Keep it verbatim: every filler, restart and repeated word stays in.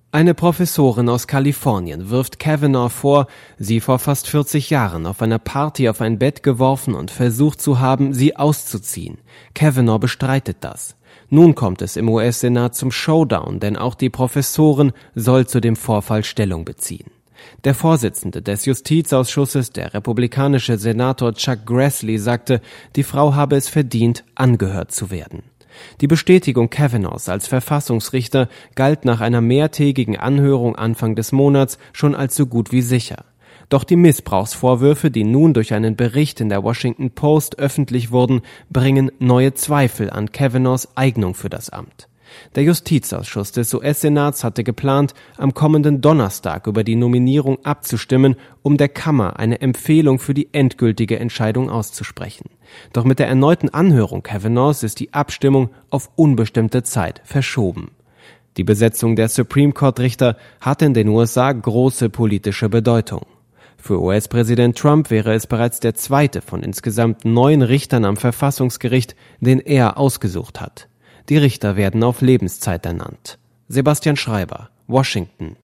Eine Professorin aus Kalifornien wirft Kavanaugh vor, sie vor fast vierzig Jahren auf einer Party auf ein Bett geworfen und versucht zu haben, sie auszuziehen. Kavanaugh bestreitet das. Nun kommt es im U S-Senat zum Showdown, denn auch die Professorin soll zu dem Vorfall Stellung beziehen. Der Vorsitzende des Justizausschusses, der republikanische Senator Chuck Grassley, sagte, die Frau habe es verdient, angehört zu werden. Die Bestätigung Kavanaughs als Verfassungsrichter galt nach einer mehrtägigen Anhörung Anfang des Monats schon als so gut wie sicher. Doch die Missbrauchsvorwürfe, die nun durch einen Bericht in der Washington Post öffentlich wurden, bringen neue Zweifel an Kavanaughs Eignung für das Amt. Der Justizausschuss des U S-Senats hatte geplant, am kommenden Donnerstag über die Nominierung abzustimmen, um der Kammer eine Empfehlung für die endgültige Entscheidung auszusprechen. Doch mit der erneuten Anhörung Kavanaughs ist die Abstimmung auf unbestimmte Zeit verschoben. Die Besetzung der Supreme Court-Richter hat in den U S A große politische Bedeutung. Für U S-Präsident Trump wäre es bereits der zweite von insgesamt neun Richtern am Verfassungsgericht, den er ausgesucht hat. Die Richter werden auf Lebenszeit ernannt. Sebastian Schreiber, Washington.